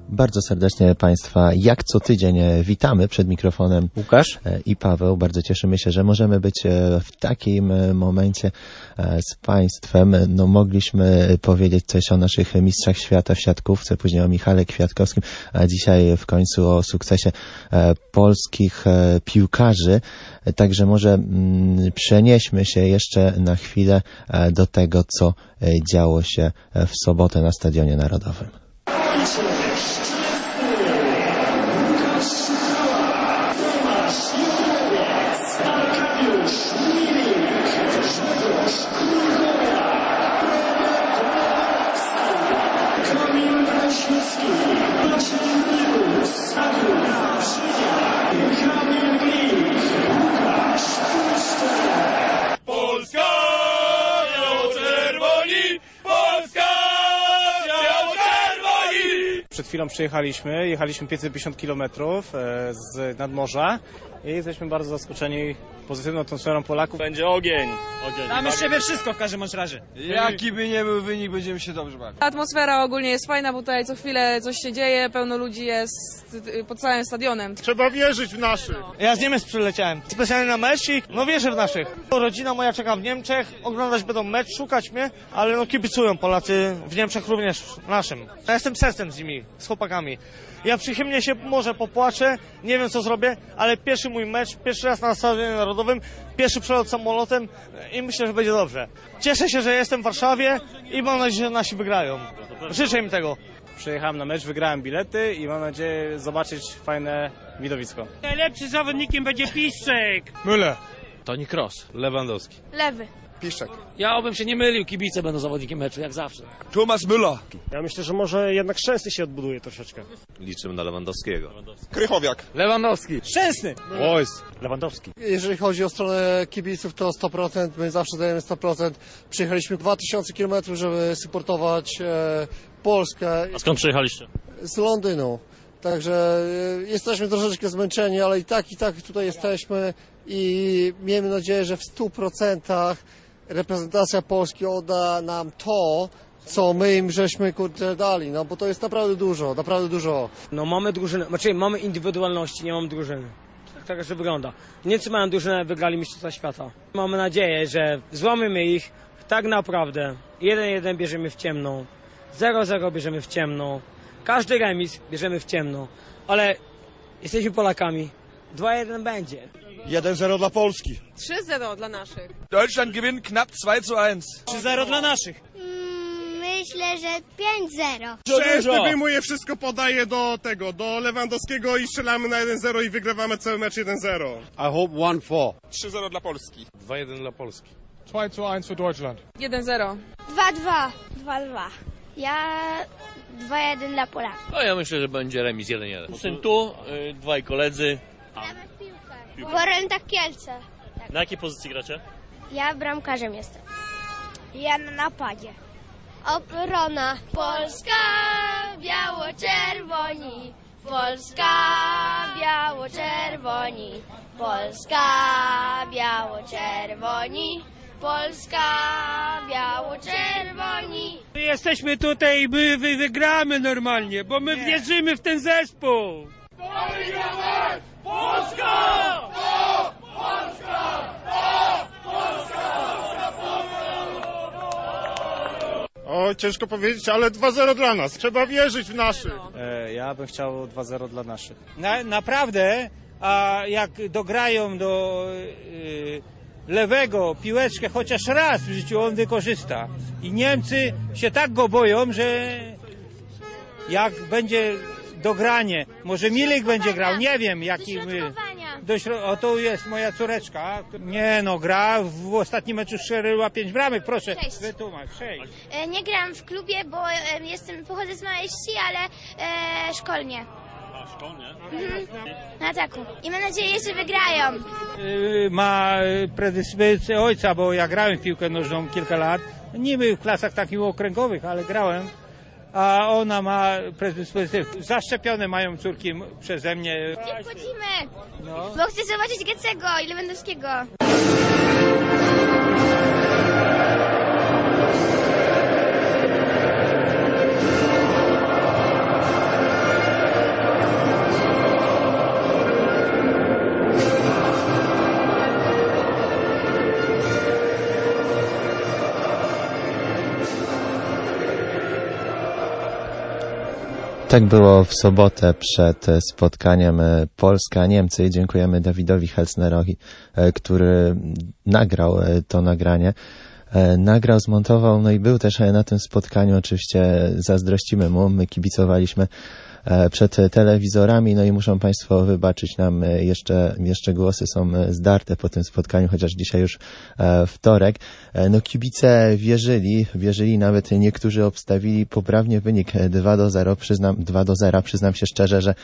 Bardzo serdecznie Państwa jak co tydzień witamy przed mikrofonem Łukasz i Paweł. Bardzo cieszymy się, że możemy być w takim momencie z Państwem. No, mogliśmy powiedzieć coś o naszych mistrzach świata w siatkówce, później o Michale Kwiatkowskim, a dzisiaj w końcu o sukcesie polskich piłkarzy. Także może przenieśmy się jeszcze na chwilę do tego, co działo się w sobotę na Stadionie Narodowym. Przed chwilą jechaliśmy 550 km z nadmorza i jesteśmy bardzo zaskoczeni pozytywną atmosferą Polaków. Będzie ogień. Damy z siebie wszystko w każdym razie. Jaki by nie był wynik, będziemy się dobrze bawić. Atmosfera ogólnie jest fajna, bo tutaj co chwilę coś się dzieje, pełno ludzi jest pod całym stadionem. Trzeba wierzyć w naszych. Ja z Niemiec przyleciałem specjalnie na mecz i wierzę w naszych. Rodzina moja czeka w Niemczech, oglądać będą mecz, szukać mnie, ale kibicują Polacy w Niemczech również naszym. Ja jestem sercem z nimi, z chłopakami. Ja przychylnie się może popłaczę, nie wiem co zrobię, ale pierwszy mój mecz, pierwszy raz na Stadionie Narodowym, pierwszy przelot samolotem i myślę, że będzie dobrze. Cieszę się, że jestem w Warszawie i mam nadzieję, że nasi wygrają. Życzę im tego. Przyjechałem na mecz, wygrałem bilety i mam nadzieję zobaczyć fajne widowisko. Najlepszym zawodnikiem będzie Piszczek. Müller. Toni Kroos. Lewandowski. Lewy. Piszczek. Ja obym się nie mylił, kibice będą zawodnikiem meczu, jak zawsze. Thomas Müller. Ja myślę, że może jednak Szczęsny się odbuduje troszeczkę. Liczymy na Lewandowskiego. Krychowiak. Lewandowski. Szczęsny. Royce. Lewandowski. Jeżeli chodzi o stronę kibiców, to 100%, my zawsze dajemy 100%. Przyjechaliśmy 2000 km, żeby supportować Polskę. A skąd przyjechaliście? Z Londynu. Także jesteśmy troszeczkę zmęczeni, ale i tak tutaj jesteśmy i miejmy nadzieję, że w 100% reprezentacja Polski odda nam to, co my im żeśmy dali, no bo to jest naprawdę dużo, naprawdę dużo. No mamy drużynę, mamy indywidualności, nie mamy drużyny. Tak to wygląda. Niemcy mają drużynę, wygrali Mistrzostwa Świata. Mamy nadzieję, że złamiemy ich tak naprawdę. 1-1 bierzemy w ciemno, 0-0 bierzemy w ciemno, każdy remis bierzemy w ciemno, ale jesteśmy Polakami. 2-1 będzie. 1-0 dla Polski. 3-0 dla naszych. Deutschland gewinnt knapp 2-1. 3-0 dla naszych. Myślę, że 5-0. Szczęsny wyjmuje, wszystko podaje do Lewandowskiego i strzelamy na 1-0 i wygrywamy cały mecz 1-0. I hope 1-4. 3-0 dla Polski. 2-1 dla Polski. 2-1 für Deutschland. 1-0. 2-2. 2-2. Ja 2-1 dla Polaków. No ja myślę, że będzie remis 1-1. Syn tu, dwaj koledzy. Gramy w piłkę. Goręta Kielce. Na jakiej pozycji gracie? Ja bramkarzem jestem. Ja na napadzie. Obrona. Polska, biało-czerwoni. Polska, biało-czerwoni. Polska, biało-czerwoni. Polska, biało-czerwoni. Jesteśmy tutaj i my wygramy normalnie, bo my wierzymy w ten zespół. Polska! O, ciężko powiedzieć, ale 2-0 dla nas. Trzeba wierzyć w naszych. Ja bym chciał 2-0 dla naszych. Naprawdę, a jak dograją do lewego piłeczkę chociaż raz w życiu, on wykorzysta. I Niemcy się tak go boją, że jak będzie dogranie, może Milik będzie grał, nie wiem jaki. O, tu jest moja córeczka. Nie no, gra w ostatnim meczu strzeliła 5 bramek, proszę. 6. Wytłumacz, 6. Nie gram w klubie, bo pochodzę z małej wsi, ale szkolnie. A, szkolnie? Na ataku. I mam nadzieję, że wygrają. Ma predyspozycję ojca, bo ja grałem w piłkę nożną kilka lat. Niby w klasach takich okręgowych, ale grałem. A ona ma predyspozycję. Zaszczepione mają córki przeze mnie. Gdzie wchodzimy? No. Bo chcę zobaczyć Gecego i Lewandowskiego. Tak było w sobotę przed spotkaniem Polska-Niemcy. Dziękujemy Dawidowi Helsnerowi, który nagrał to nagranie. Nagrał, zmontował, no i był też na tym spotkaniu. Oczywiście zazdrościmy mu, my kibicowaliśmy przed telewizorami, no i muszą Państwo wybaczyć nam, jeszcze głosy są zdarte po tym spotkaniu, chociaż dzisiaj już wtorek. No kibice wierzyli, nawet niektórzy obstawili poprawnie wynik 2-0, przyznam się szczerze, że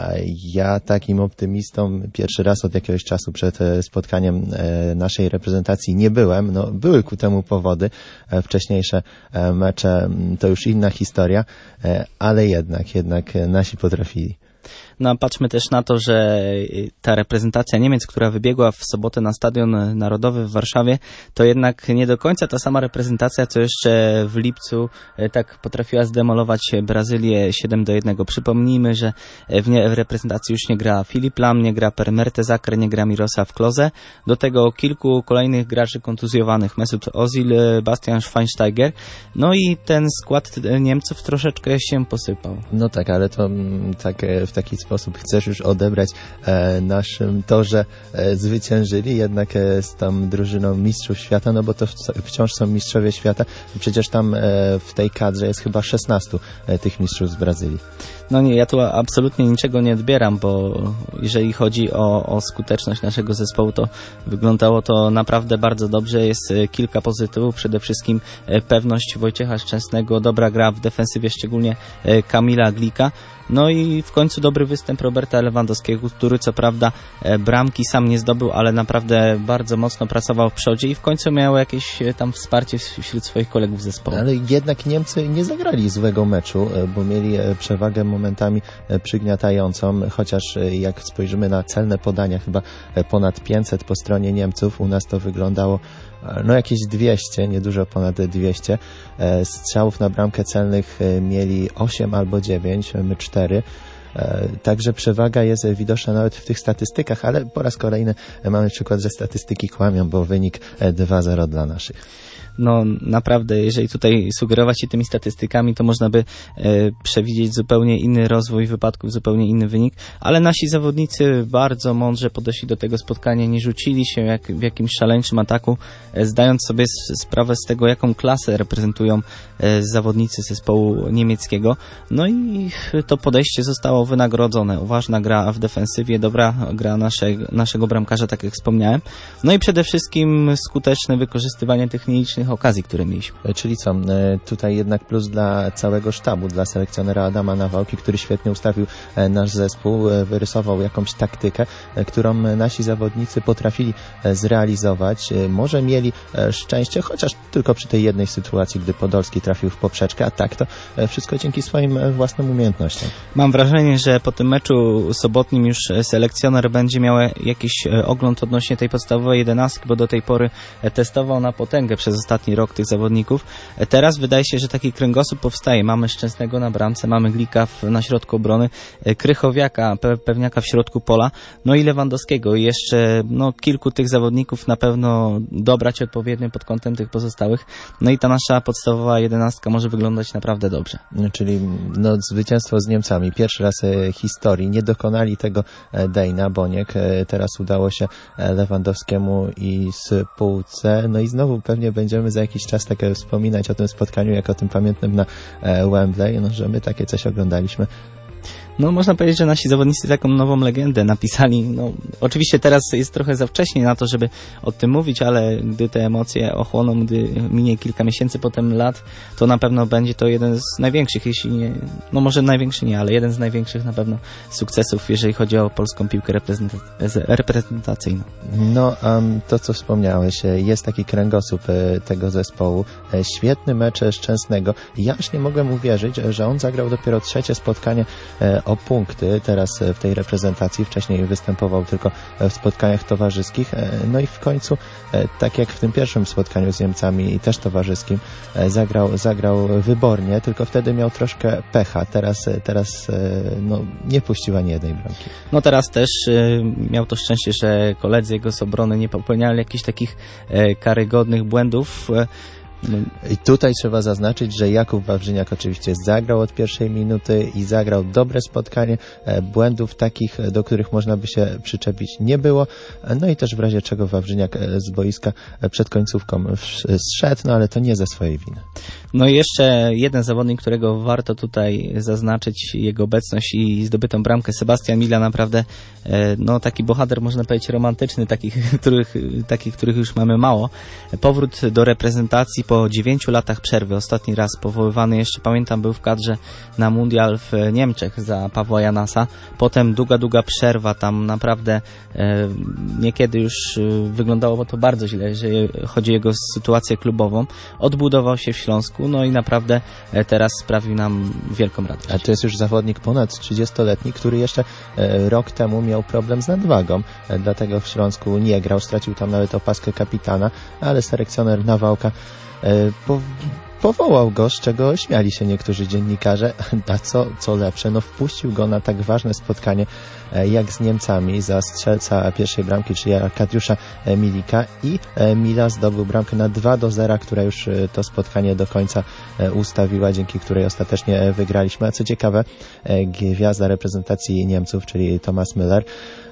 ja takim optymistą pierwszy raz od jakiegoś czasu przed spotkaniem naszej reprezentacji nie byłem. No, były ku temu powody, wcześniejsze mecze to już inna historia, ale jednak nasi potrafili. No a patrzmy też na to, że ta reprezentacja Niemiec, która wybiegła w sobotę na Stadion Narodowy w Warszawie, to jednak nie do końca ta sama reprezentacja, co jeszcze w lipcu tak potrafiła zdemolować Brazylię 7-1. Przypomnijmy, że w reprezentacji już nie gra Filip Lam, nie gra Per Mertesacker, nie gra Miroslav Klose. Do tego kilku kolejnych graczy kontuzjowanych, Mesut Ozil, Bastian Schweinsteiger. No i ten skład Niemców troszeczkę się posypał. No tak, ale to tak w taki sposób chcesz już odebrać naszym to, że zwyciężyli jednak z tą drużyną mistrzów świata, no bo to wciąż są mistrzowie świata. Przecież tam w tej kadrze jest chyba 16 tych mistrzów z Brazylii. No nie, ja tu absolutnie niczego nie odbieram, bo jeżeli chodzi o skuteczność naszego zespołu, to wyglądało to naprawdę bardzo dobrze. Jest kilka pozytywów, przede wszystkim pewność Wojciecha Szczęsnego, dobra gra w defensywie, szczególnie Kamila Glika. No i w końcu dobry występ Roberta Lewandowskiego, który co prawda bramki sam nie zdobył, ale naprawdę bardzo mocno pracował w przodzie i w końcu miał jakieś tam wsparcie wśród swoich kolegów z zespołu. Ale jednak Niemcy nie zagrali złego meczu, bo mieli przewagę momentami przygniatającą, chociaż jak spojrzymy na celne podania, chyba ponad 500 po stronie Niemców, u nas to wyglądało no jakieś 200, niedużo ponad 200. Strzałów na bramkę celnych mieli 8 albo 9, my 4. Także przewaga jest widoczna nawet w tych statystykach, ale po raz kolejny mamy przykład, że statystyki kłamią, bo wynik 2-0 dla naszych. No naprawdę, jeżeli tutaj sugerować się tymi statystykami, to można by przewidzieć zupełnie inny rozwój wypadków, zupełnie inny wynik, ale nasi zawodnicy bardzo mądrze podeszli do tego spotkania, nie rzucili się jak w jakimś szaleńczym ataku, zdając sobie sprawę z tego, jaką klasę reprezentują zawodnicy zespołu niemieckiego. No i to podejście zostało wynagrodzone. Uważna gra w defensywie, dobra gra naszego bramkarza, tak jak wspomniałem. No i przede wszystkim skuteczne wykorzystywanie technicznych okazji, które mieliśmy. Czyli co, tutaj jednak plus dla całego sztabu, dla selekcjonera Adama Nawałki, który świetnie ustawił nasz zespół, wyrysował jakąś taktykę, którą nasi zawodnicy potrafili zrealizować. Może mieli szczęście, chociaż tylko przy tej jednej sytuacji, gdy Podolski trafił w poprzeczkę, a tak to wszystko dzięki swoim własnym umiejętnościom. Mam wrażenie, że po tym meczu sobotnim już selekcjoner będzie miał jakiś ogląd odnośnie tej podstawowej 11, bo do tej pory testował na potęgę przez ostatni rok tych zawodników. Teraz wydaje się, że taki kręgosłup powstaje. Mamy Szczęsnego na bramce, mamy Glika na środku obrony, Krychowiaka, Pewniaka w środku pola, no i Lewandowskiego. I jeszcze kilku tych zawodników na pewno dobrać odpowiednio pod kątem tych pozostałych. No i ta nasza podstawowa 11 może wyglądać naprawdę dobrze. Czyli zwycięstwo z Niemcami. Pierwszy raz w historii. Nie dokonali tego Dejna, Boniek. Teraz udało się Lewandowskiemu i spółce. No i znowu pewnie będziemy za jakiś czas tak wspominać o tym spotkaniu, jak o tym pamiętnym na Wembley, że my takie coś oglądaliśmy. No można powiedzieć, że nasi zawodnicy taką nową legendę napisali. Oczywiście teraz jest trochę za wcześnie na to, żeby o tym mówić, ale gdy te emocje ochłoną, gdy minie kilka miesięcy, potem lat, to na pewno będzie to jeden z największych, jeśli nie, może największy nie, ale jeden z największych na pewno sukcesów, jeżeli chodzi o polską piłkę reprezentacyjną. To co wspomniałeś, jest taki kręgosłup tego zespołu. Świetny mecz Szczęsnego. Ja już nie mogłem uwierzyć, że on zagrał dopiero trzecie spotkanie o punkty teraz w tej reprezentacji. Wcześniej występował tylko w spotkaniach towarzyskich. No i w końcu, tak jak w tym pierwszym spotkaniu z Niemcami i też towarzyskim, zagrał wybornie, tylko wtedy miał troszkę pecha. Teraz nie puścił ani jednej bramki. Teraz też miał to szczęście, że koledzy jego z obrony nie popełniali jakichś takich karygodnych błędów. I tutaj trzeba zaznaczyć, że Jakub Wawrzyniak oczywiście zagrał od pierwszej minuty i zagrał dobre spotkanie. Błędów takich, do których można by się przyczepić, nie było. No i też w razie czego Wawrzyniak z boiska przed końcówką zszedł, no ale to nie ze swojej winy. No i jeszcze jeden zawodnik, którego warto tutaj zaznaczyć, jego obecność i zdobytą bramkę. Sebastian Mila, naprawdę no taki bohater, można powiedzieć, romantyczny, takich, których już mamy mało. Powrót do reprezentacji po 9 latach przerwy. Ostatni raz powoływany, jeszcze pamiętam, był w kadrze na mundial w Niemczech za Pawła Janasa. Potem długa przerwa, tam naprawdę niekiedy już wyglądało to bardzo źle, jeżeli chodzi o jego sytuację klubową. Odbudował się w Śląsku, no i naprawdę teraz sprawił nam wielką radość. A to jest już zawodnik ponad 30-letni, który jeszcze rok temu miał problem z nadwagą, dlatego w Śląsku nie grał, stracił tam nawet opaskę kapitana, ale selekcjoner Nawałka powołał go, z czego śmiali się niektórzy dziennikarze, a co lepsze, no wpuścił go na tak ważne spotkanie jak z Niemcami za strzelca pierwszej bramki, czyli Arkadiusza Milika, i Mila zdobył bramkę na 2-0, która już to spotkanie do końca ustawiła, dzięki której ostatecznie wygraliśmy. A co ciekawe, gwiazda reprezentacji Niemców, czyli Thomas Müller,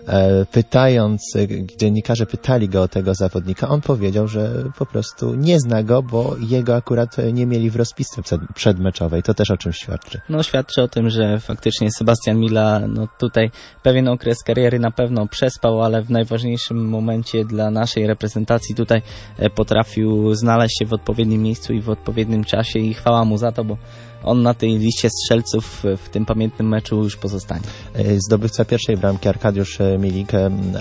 dziennikarze pytali go o tego zawodnika, on powiedział, że po prostu nie zna go, bo jego akurat nie mieli w rozpisce przedmeczowej. To też o czym świadczy? No świadczy o tym, że faktycznie Sebastian Mila, no tutaj pewien okres kariery na pewno przespał, ale w najważniejszym momencie dla naszej reprezentacji tutaj potrafił znaleźć się w odpowiednim miejscu i w odpowiednim czasie i chwała mu za to, bo on na tej liście strzelców w tym pamiętnym meczu już pozostanie. Zdobywca pierwszej bramki Arkadiusz Milik,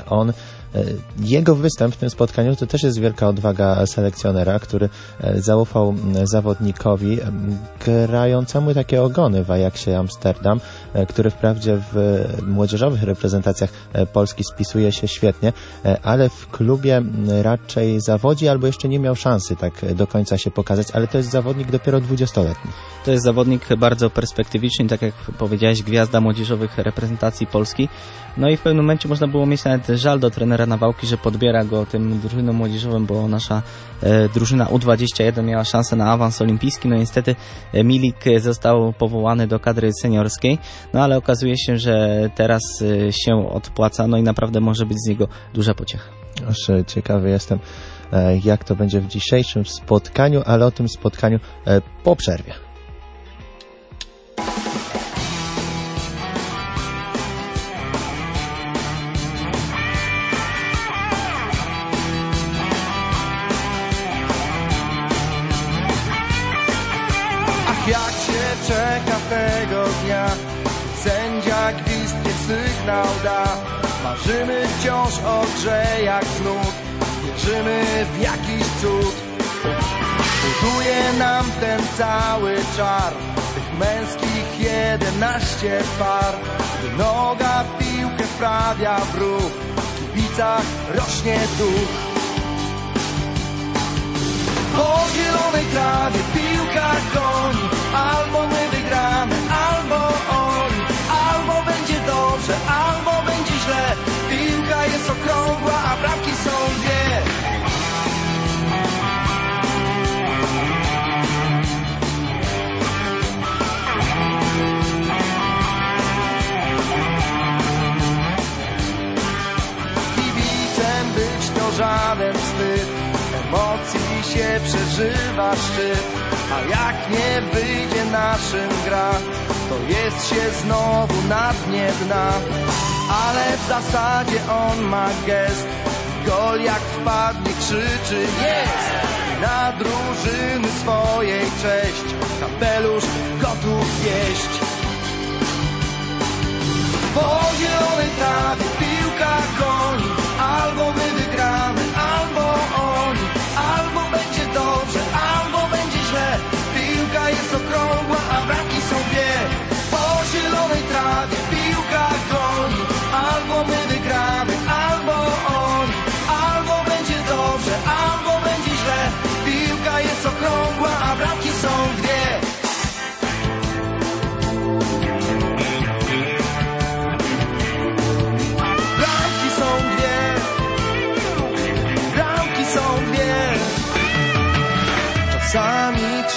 jego występ w tym spotkaniu to też jest wielka odwaga selekcjonera, który zaufał zawodnikowi grającemu takie ogony w Ajaxie Amsterdam, który wprawdzie w młodzieżowych reprezentacjach Polski spisuje się świetnie, ale w klubie raczej zawodzi albo jeszcze nie miał szansy tak do końca się pokazać, ale to jest zawodnik dopiero 20-letni. To jest zawodnik bardzo perspektywiczny, tak jak powiedziałeś, gwiazda młodzieżowych reprezentacji Polski. No i w pewnym momencie można było mieć nawet żal do trenera Nawałki, że podbiera go tym drużynom młodzieżowym, bo nasza drużyna U21 miała szansę na awans olimpijski. No niestety Milik został powołany do kadry seniorskiej, no ale okazuje się, że teraz się odpłaca, no i naprawdę może być z niego duża pociecha. Aż ciekawy jestem, jak to będzie w dzisiejszym spotkaniu, ale o tym spotkaniu po przerwie. Jak się czeka tego dnia, sędzia gwizdnie sygnał da. Marzymy wciąż o grze jak znów, wierzymy w jakiś cud. Buduje nam ten cały czar, tych męskich 11 par. Gdy noga piłkę wprawia w ruch, w kibicach rośnie duch. Po zielonej trawie piłka goni, albo my wygramy, albo oni. Albo będzie dobrze, albo będzie źle. Piłka jest okrągła, a bramki są dwie. Kibicem być to żaden wstyd, emocji się przeżywa szczyt, a jak nie wyjdzie naszym gra, to jest się znowu na dnie dna. Ale w zasadzie on ma gest, gol jak wpadnie krzyczy jest. I na drużyny swojej cześć, kapelusz gotów wieść. Po zielonej trawie piłka goni, albo my wygramy, albo oni. Albo będzie dobrze, albo będzie źle. Piłka jest okrągła, a bramki są dwie. Po zielonej trawie piłka goni, albo my wygramy, albo oni. Albo będzie dobrze, albo będzie źle. Piłka jest okrągła, a bramki są dwie.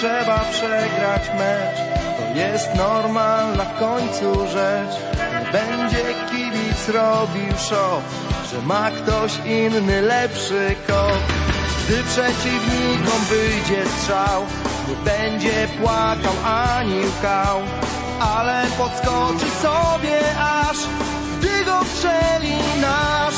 trzeba przegrać mecz. To jest normalna w końcu rzecz. Nie będzie kibic robił show, że ma ktoś inny lepszy kod. Gdy przeciwnikom wyjdzie strzał, nie będzie płakał ani łkał, ale podskoczy sobie aż, gdy go strzeli nasz.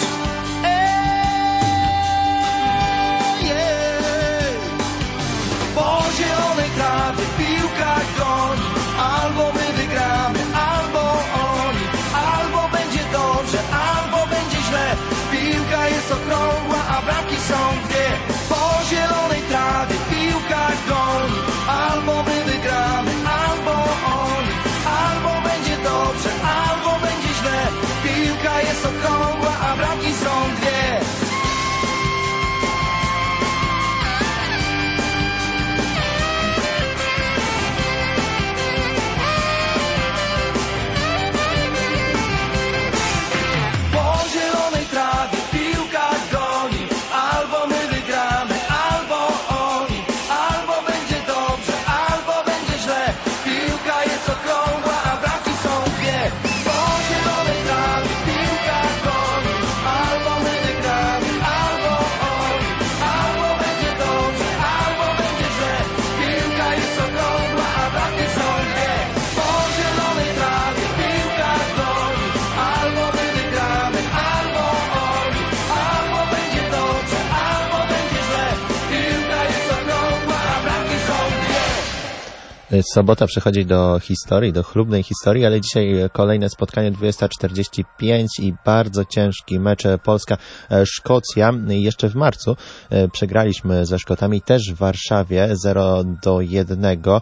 Po zielonej trawie piłka goni, albo my wygramy, albo oni. Albo będzie dobrze, albo będzie źle. Piłka jest okrągła, a bramki są dwie. Po zielonej trawie piłka goni, albo my wygramy, albo oni. Albo będzie dobrze, albo będzie źle. Piłka jest okrągła, a bramki są dwie. Sobota przechodzi do historii, do chlubnej historii, ale dzisiaj kolejne spotkanie 20:45 i bardzo ciężki mecz Polska-Szkocja. Jeszcze w marcu przegraliśmy ze Szkotami też w Warszawie 0-1.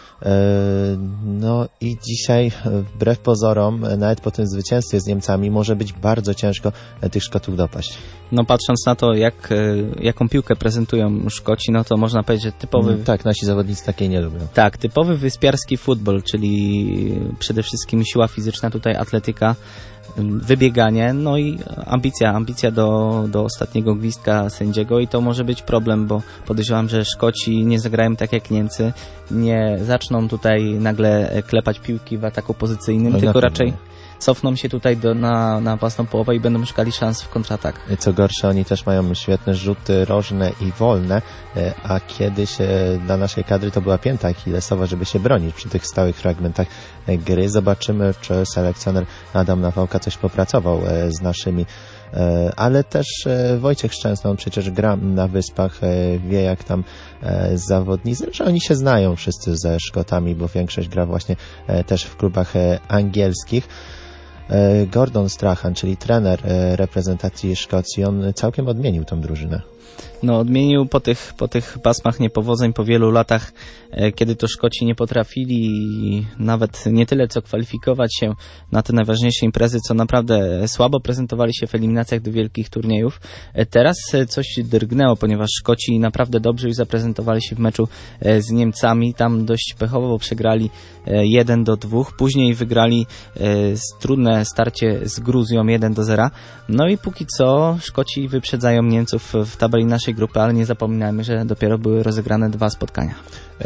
No i dzisiaj wbrew pozorom, nawet po tym zwycięstwie z Niemcami, może być bardzo ciężko tych Szkotów dopaść. No patrząc na to, jaką piłkę prezentują Szkoci, no to można powiedzieć, że typowy... Tak, nasi zawodnicy takiej nie lubią. Tak, typowy wyspiarski futbol, czyli przede wszystkim siła fizyczna, tutaj atletyka, wybieganie, no i ambicja do ostatniego gwizdka sędziego i to może być problem, bo podejrzewam, że Szkoci nie zagrają tak jak Niemcy, nie zaczną tutaj nagle klepać piłki w ataku pozycyjnym, tylko raczej cofną się tutaj na własną połowę i będą szukali szans w kontratak. Co gorsze, oni też mają świetne rzuty rożne i wolne, a kiedyś dla naszej kadry to była pięta achillesowa, żeby się bronić przy tych stałych fragmentach gry. Zobaczymy, czy selekcjoner Adam Nawałka coś popracował z naszymi, ale też Wojciech Szczęsny, on przecież gra na Wyspach, wie jak tam zawodnicy, że oni się znają wszyscy ze Szkotami, bo większość gra właśnie też w klubach angielskich. Gordon Strachan, czyli trener reprezentacji Szkocji, on całkiem odmienił tą drużynę. No odmienił po tych pasmach niepowodzeń, po wielu latach, kiedy to Szkoci nie potrafili nawet nie tyle co kwalifikować się na te najważniejsze imprezy, co naprawdę słabo prezentowali się w eliminacjach do wielkich turniejów. Teraz coś drgnęło, ponieważ Szkoci naprawdę dobrze już zaprezentowali się w meczu z Niemcami. Tam dość pechowo, bo przegrali 1-2, później wygrali trudne starcie z Gruzją 1-0. No i póki co Szkoci wyprzedzają Niemców w tabeli naszej grupy, ale nie zapominajmy, że dopiero były rozegrane 2 spotkania.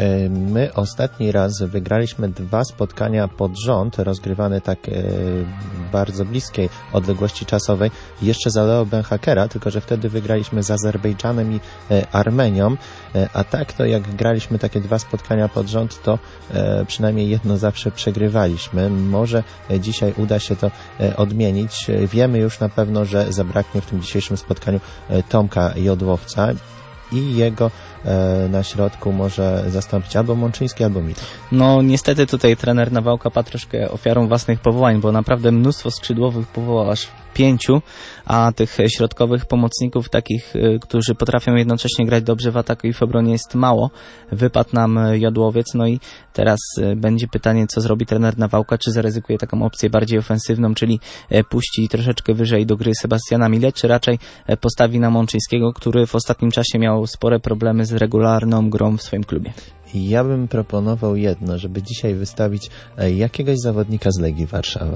My ostatni raz wygraliśmy 2 spotkania pod rząd, rozgrywane tak bardzo bliskiej odległości czasowej, jeszcze za Leo Benhakera, tylko że wtedy wygraliśmy z Azerbejdżanem i Armenią, a tak to jak graliśmy takie 2 spotkania pod rząd, to przynajmniej jedno zawsze przegrywaliśmy. Może dzisiaj uda się to odmienić. Wiemy już na pewno, że zabraknie w tym dzisiejszym spotkaniu Tomka Jodłowca i jego na środku może zastąpić albo Mączyński, albo Mit. No niestety tutaj trener Nawałka padł troszkę ofiarą własnych powołań, bo naprawdę mnóstwo skrzydłowych powołał aż 5, a tych środkowych pomocników, takich, którzy potrafią jednocześnie grać dobrze w ataku i w obronie, jest mało. Wypadł nam Jodłowiec, no i teraz będzie pytanie, co zrobi trener Nawałka, czy zaryzykuje taką opcję bardziej ofensywną, czyli puści troszeczkę wyżej do gry Sebastiana Mille, czy raczej postawi na Mączyńskiego, który w ostatnim czasie miał spore problemy z regularną grą w swoim klubie. Ja bym proponował jedno, żeby dzisiaj wystawić jakiegoś zawodnika z Legii Warszawa.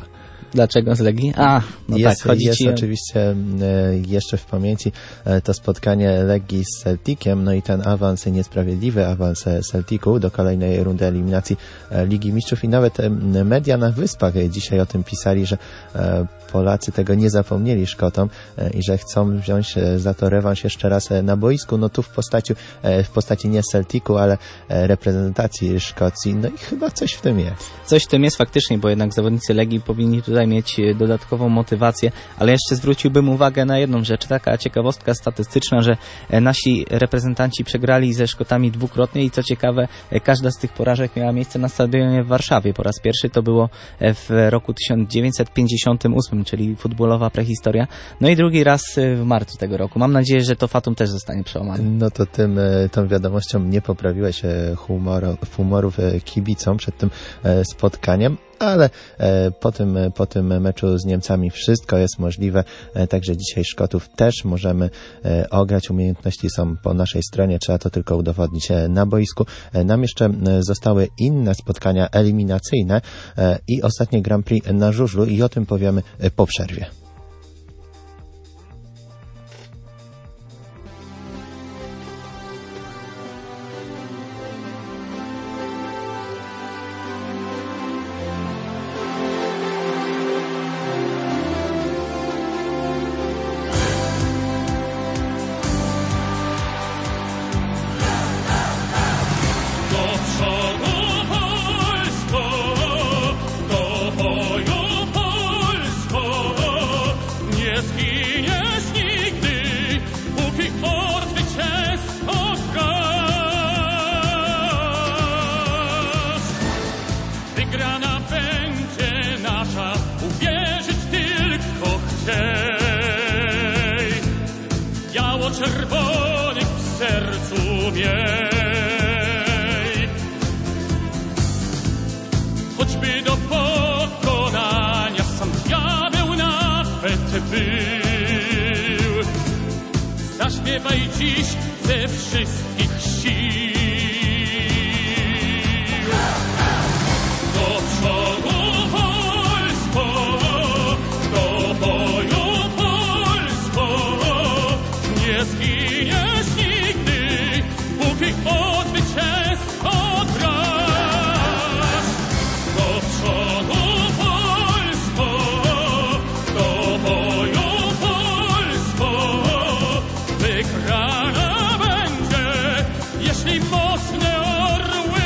Dlaczego z Legii? No jest, tak, chodzi jest ci oczywiście jeszcze w pamięci to spotkanie Legii z Celticiem, no i ten awans, niesprawiedliwy awans Celticu do kolejnej rundy eliminacji Ligi Mistrzów i nawet media na Wyspach dzisiaj o tym pisali, że Polacy tego nie zapomnieli Szkotom i że chcą wziąć za to rewanż jeszcze raz na boisku, no tu w postaci nie Celticu, ale reprezentacji Szkocji, no i chyba coś w tym jest. Coś w tym jest faktycznie, bo jednak zawodnicy Legii powinni tutaj mieć dodatkową motywację, ale jeszcze zwróciłbym uwagę na jedną rzecz, taka ciekawostka statystyczna, że nasi reprezentanci przegrali ze Szkotami dwukrotnie i co ciekawe, każda z tych porażek miała miejsce na stadionie w Warszawie. Po raz pierwszy to było w roku 1958, czyli futbolowa prehistoria, no i drugi raz w marcu tego roku. Mam nadzieję, że to fatum też zostanie przełamane. No to tą wiadomością nie poprawiłeś humorów kibicom przed tym spotkaniem, ale po tym meczu z Niemcami wszystko jest możliwe, także dzisiaj Szkotów też możemy ograć. Umiejętności są po naszej stronie, trzeba to tylko udowodnić na boisku. Nam jeszcze zostały inne spotkania eliminacyjne i ostatnie Grand Prix na żużlu i o tym powiemy po przerwie. Biało-czerwonych w sercu miej. Choćby do pokonania sam diabeł nawet był, zaśpiewaj dziś ze wszystkich sił. Do przodu Polsko, do boju Polsko, nie zginiesz nigdy, póki o zwycięstwo grasz. Do przodu Polsko, do boju Polsko, wygrana będzie, jeśli mocne orły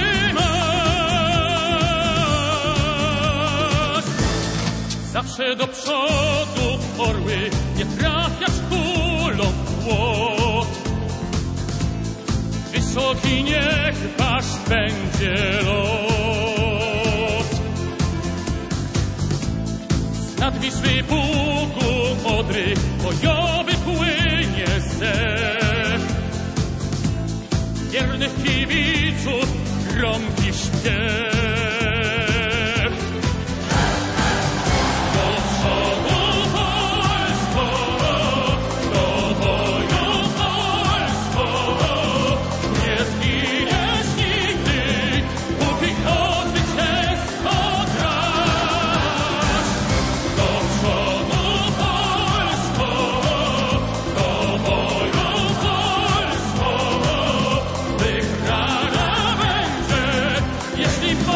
masz. Zawsze do przodu orły, nie trafiasz kulą w płot. Wysoki niech wasz będzie lot. Z nad Wisły, Bugu, Odry bojowy płynie zew. Wiernych kibiców gromki śpiew. Do przodu Polsko, do boju Polsko, nie zginiesz nigdy, póki o zwycięstwo grasz. Do przodu Polsko, do boju Polsko, wygrana będzie, jeśli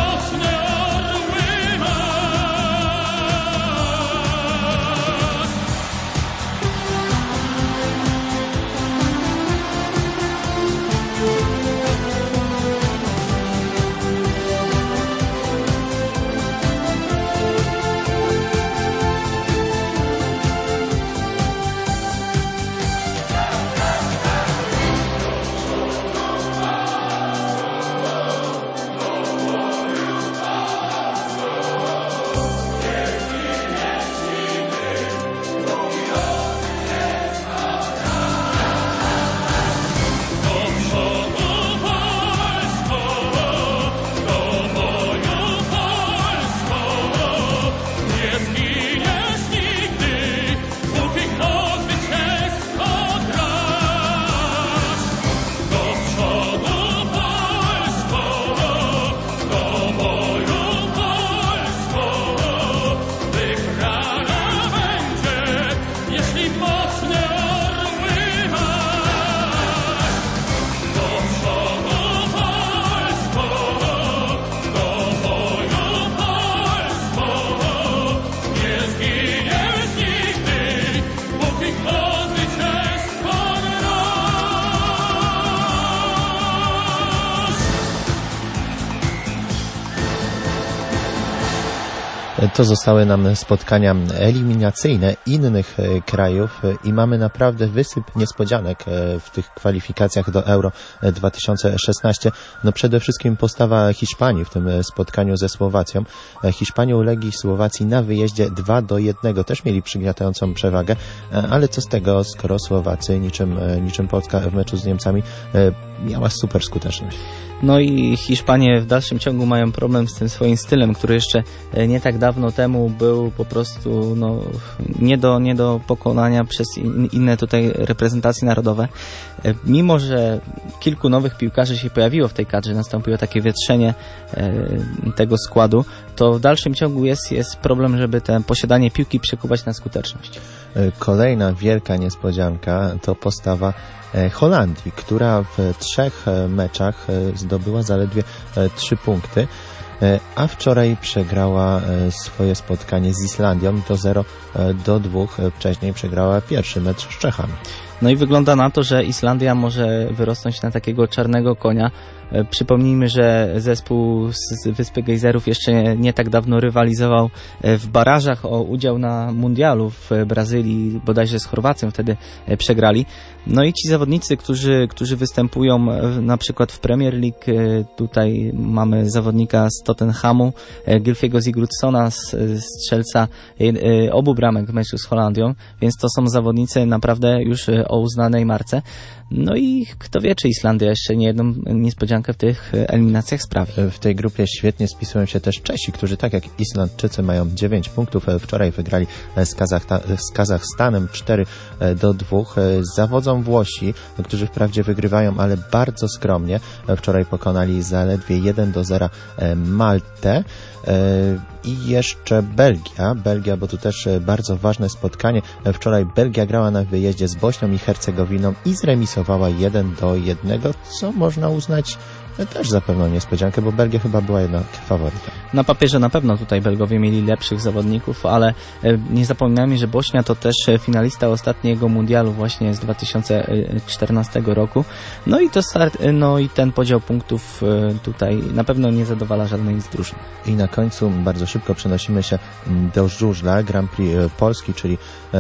To zostały nam spotkania eliminacyjne innych krajów i mamy naprawdę wysyp niespodzianek w tych kwalifikacjach do Euro 2016. No przede wszystkim postawa Hiszpanii w tym spotkaniu ze Słowacją. Hiszpania ulegli Słowacji na wyjeździe 2-1. Też mieli przygniatającą przewagę, ale co z tego, skoro Słowacy niczym Polska w meczu z Niemcami miała super skuteczność. No i Hiszpanie w dalszym ciągu mają problem z tym swoim stylem, który jeszcze nie tak dawno temu był po prostu nie do pokonania przez inne tutaj reprezentacje narodowe. Mimo że kilku nowych piłkarzy się pojawiło w tej kadrze, nastąpiło takie wietrzenie tego składu, to w dalszym ciągu jest problem, żeby te posiadanie piłki przekuwać na skuteczność. Kolejna wielka niespodzianka to postawa Holandii, która w 3 meczach zdobyła zaledwie 3 punkty, a wczoraj przegrała swoje spotkanie z Islandią i to 0-2. Wcześniej przegrała pierwszy mecz z Czechami. No i wygląda na to, że Islandia może wyrosnąć na takiego czarnego konia. Przypomnijmy, że zespół z Wyspy Gejzerów jeszcze nie tak dawno rywalizował w barażach o udział na mundialu w Brazylii, bodajże z Chorwacją wtedy przegrali. No i ci zawodnicy, którzy występują na przykład w Premier League, tutaj mamy zawodnika z Tottenhamu, Gylfiego Sigurdssona, strzelca obu bramek w meczu z Holandią, więc to są zawodnicy naprawdę już o uznanej marce. No i kto wie, czy Islandia jeszcze nie jedną niespodziankę w tych eliminacjach sprawi. W tej grupie świetnie spisują się też Czesi, którzy tak jak Islandczycy mają 9 punktów. Wczoraj wygrali z Kazachstanem 4-2. Zawodzą Włosi, którzy wprawdzie wygrywają, ale bardzo skromnie. Wczoraj pokonali zaledwie 1-0 Maltę. I jeszcze Belgia, bo tu też bardzo ważne spotkanie. Wczoraj Belgia grała na wyjeździe z Bośnią i Hercegowiną i zremisowała 1-1, co można uznać też za pewną niespodziankę, bo Belgia chyba była jednak faworytem. Na papierze na pewno tutaj Belgowie mieli lepszych zawodników, ale nie zapominajmy, że Bośnia to też finalista ostatniego mundialu właśnie z 2014 roku. No i ten podział punktów tutaj na pewno nie zadowala żadnej z drużyn. I na końcu bardzo szybko przenosimy się do żużla Grand Prix Polski, czyli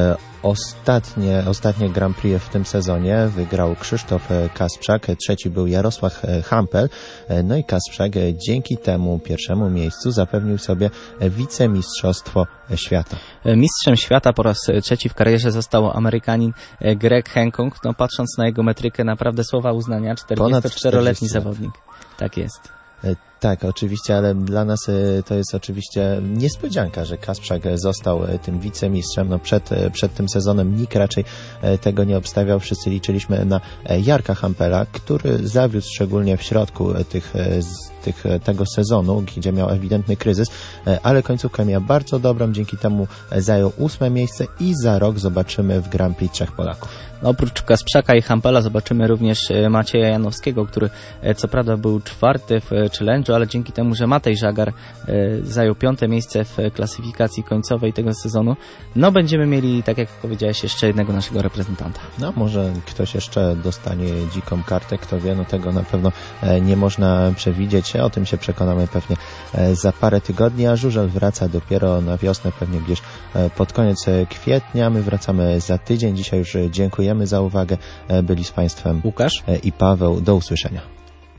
ostatnie Grand Prix w tym sezonie wygrał Krzysztof Kasprzak, trzeci był Jarosław Hampel, no i Kasprzak dzięki temu pierwszemu miejscu zapewnił sobie wicemistrzostwo świata. Mistrzem świata po raz trzeci w karierze został Amerykanin Greg Hancock. No patrząc na jego metrykę, naprawdę słowa uznania, 44-letni zawodnik. Tak jest. Tak, oczywiście, ale dla nas to jest oczywiście niespodzianka, że Kasprzak został tym wicemistrzem. No przed tym sezonem nikt raczej tego nie obstawiał. Wszyscy liczyliśmy na Jarka Hampela, który zawiódł szczególnie w środku tego sezonu, gdzie miał ewidentny kryzys, ale końcówkę miał bardzo dobrą, dzięki temu zajął 8 miejsce i za rok zobaczymy w Grand Prix 3 Polaków. No, oprócz Kasprzaka i Hampela zobaczymy również Macieja Janowskiego, który co prawda był 4. w challenge'u, ale dzięki temu, że Matej Żagar zajął 5. miejsce w klasyfikacji końcowej tego sezonu, no będziemy mieli, tak jak powiedziałeś, jeszcze jednego naszego reprezentanta. No może ktoś jeszcze dostanie dziką kartę, kto wie, no tego na pewno nie można przewidzieć. O tym się przekonamy pewnie za parę tygodni, a żużel wraca dopiero na wiosnę, pewnie gdzieś pod koniec kwietnia. My wracamy za tydzień. Dzisiaj już dziękujemy za uwagę. Byli z Państwem Łukasz i Paweł. Do usłyszenia.